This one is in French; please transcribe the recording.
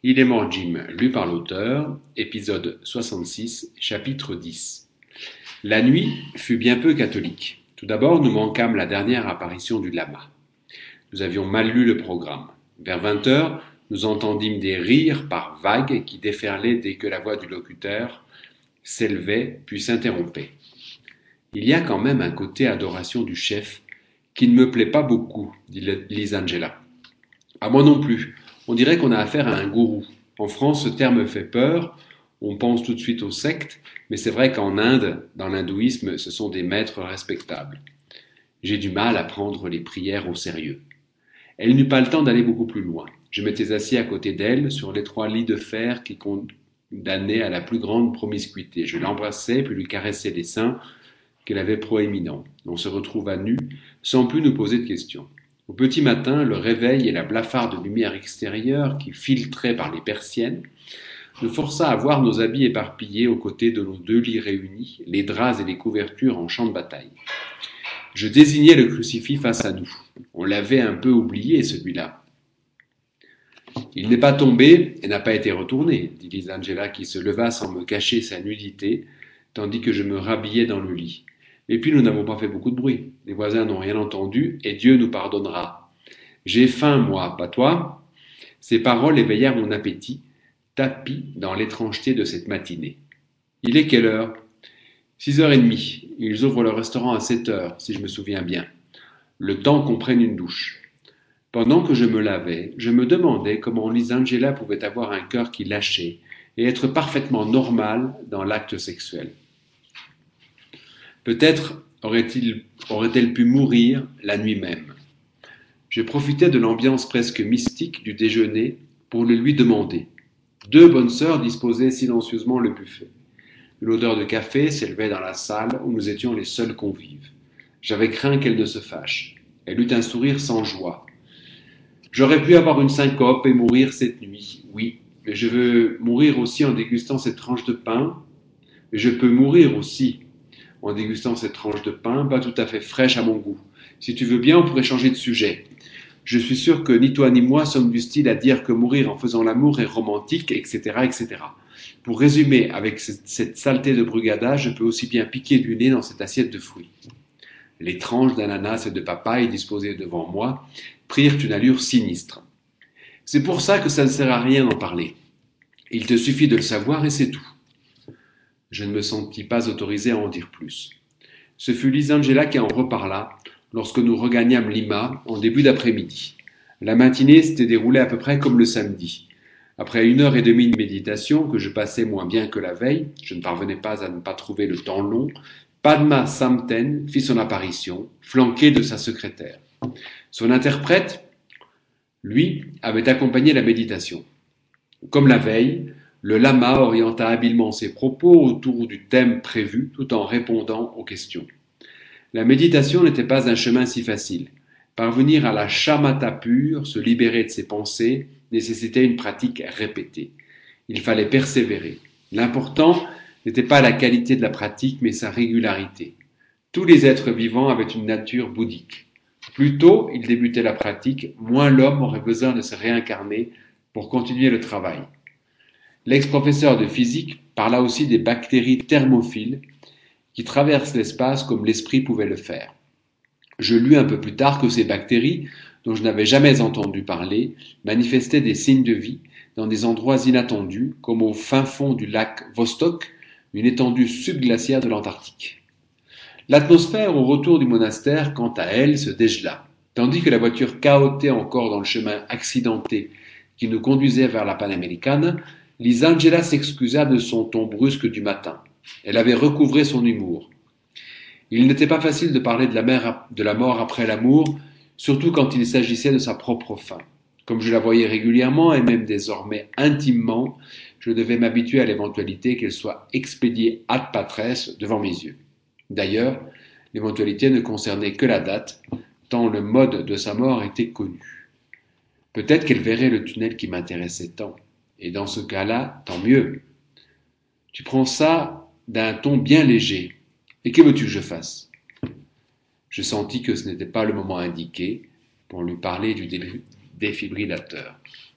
Il est mort Jim, lu par l'auteur, épisode 66, chapitre 10. La nuit fut bien peu catholique. Tout d'abord, nous manquâmes la dernière apparition du lama. Nous avions mal lu le programme. Vers 20 heures, nous entendîmes des rires par vagues qui déferlaient dès que la voix du locuteur s'élevait puis s'interrompait. Il y a quand même un côté adoration du chef qui ne me plaît pas beaucoup, dit Lisangela. À moi non plus. On dirait qu'on a affaire à un gourou. En France, ce terme fait peur. On pense tout de suite aux sectes, mais c'est vrai qu'en Inde, dans l'hindouisme, ce sont des maîtres respectables. J'ai du mal à prendre les prières au sérieux. Elle n'eut pas le temps d'aller beaucoup plus loin. Je m'étais assis à côté d'elle, sur l'étroit lit de fer qui condamnait à la plus grande promiscuité. Je l'embrassais, puis lui caressais les seins qu'elle avait proéminents. On se retrouva nus, sans plus nous poser de questions. Au petit matin, le réveil et la blafarde lumière extérieure qui filtrait par les persiennes nous força à voir nos habits éparpillés aux côtés de nos deux lits réunis, les draps et les couvertures en champ de bataille. Je désignai le crucifix face à nous. On l'avait un peu oublié, celui-là. Il n'est pas tombé et n'a pas été retourné, dit Lisangela qui se leva sans me cacher sa nudité, tandis que je me rhabillais dans le lit. Et puis nous n'avons pas fait beaucoup de bruit. Les voisins n'ont rien entendu et Dieu nous pardonnera. J'ai faim, moi, pas toi. Ces paroles éveillèrent mon appétit, tapi dans l'étrangeté de cette matinée. Il est quelle heure ? 6h30. Ils ouvrent le restaurant à 7h, si je me souviens bien. Le temps qu'on prenne une douche. Pendant que je me lavais, je me demandais comment Lisangela pouvait avoir un cœur qui lâchait et être parfaitement normal dans l'acte sexuel. Peut-être aurait-elle pu mourir la nuit même. Je profitais de l'ambiance presque mystique du déjeuner pour le lui demander. Deux bonnes sœurs disposaient silencieusement le buffet. L'odeur de café s'élevait dans la salle où nous étions les seuls convives. J'avais craint qu'elle ne se fâche. Elle eut un sourire sans joie. J'aurais pu avoir une syncope et mourir cette nuit, oui, mais je veux mourir aussi en dégustant cette tranche de pain. Mais je peux mourir aussi en dégustant cette tranche de pain, pas tout à fait fraîche à mon goût. Si tu veux bien, on pourrait changer de sujet. Je suis sûr que ni toi ni moi sommes du style à dire que mourir en faisant l'amour est romantique, etc., etc. Pour résumer, avec cette saleté de brugada, je peux aussi bien piquer du nez dans cette assiette de fruits. Les tranches d'ananas et de papaye disposées devant moi prirent une allure sinistre. C'est pour ça que ça ne sert à rien d'en parler. Il te suffit de le savoir et c'est tout. Je ne me sentis pas autorisé à en dire plus. Ce fut Lisangela qui en reparla lorsque nous regagnâmes Lima en début d'après-midi. La matinée s'était déroulée à peu près comme le samedi. Après 1h30 de méditation, que je passais moins bien que la veille, je ne parvenais pas à ne pas trouver le temps long, Padma Samten fit son apparition, flanquée de sa secrétaire. Son interprète, lui, avait accompagné la méditation. Comme la veille, le lama orienta habilement ses propos autour du thème prévu tout en répondant aux questions. La méditation n'était pas un chemin si facile. Parvenir à la shamatha pure, se libérer de ses pensées, nécessitait une pratique répétée. Il fallait persévérer. L'important n'était pas la qualité de la pratique, mais sa régularité. Tous les êtres vivants avaient une nature bouddhique. Plus tôt il débutait la pratique, moins l'homme aurait besoin de se réincarner pour continuer le travail. L'ex-professeur de physique parla aussi des bactéries thermophiles qui traversent l'espace comme l'esprit pouvait le faire. Je lus un peu plus tard que ces bactéries, dont je n'avais jamais entendu parler, manifestaient des signes de vie dans des endroits inattendus, comme au fin fond du lac Vostok, une étendue subglaciaire de l'Antarctique. L'atmosphère au retour du monastère, quant à elle, se dégela, tandis que la voiture cahotait encore dans le chemin accidenté qui nous conduisait vers la Panamericana. Lisangela s'excusa de son ton brusque du matin. Elle avait recouvré son humour. Il n'était pas facile de parler de la mort après l'amour, surtout quand il s'agissait de sa propre fin. Comme je la voyais régulièrement et même désormais intimement, je devais m'habituer à l'éventualité qu'elle soit expédiée ad patres devant mes yeux. D'ailleurs, l'éventualité ne concernait que la date, tant le mode de sa mort était connu. Peut-être qu'elle verrait le tunnel qui m'intéressait tant. Et dans ce cas-là, tant mieux. Tu prends ça d'un ton bien léger. Et que veux-tu que je fasse ? Je sentis que ce n'était pas le moment indiqué pour lui parler du défibrillateur.